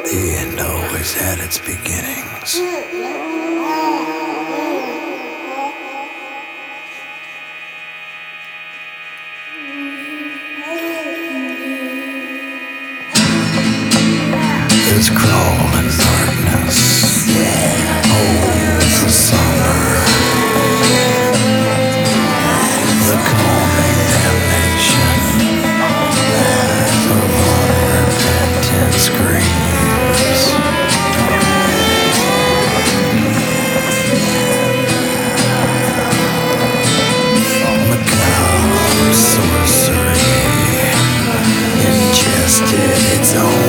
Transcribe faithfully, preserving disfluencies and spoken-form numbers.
The end always had its beginnings. It's crawling darkness, holds the summer, the calming damnation of unrepentant screams. Macabre sorcery ingested its own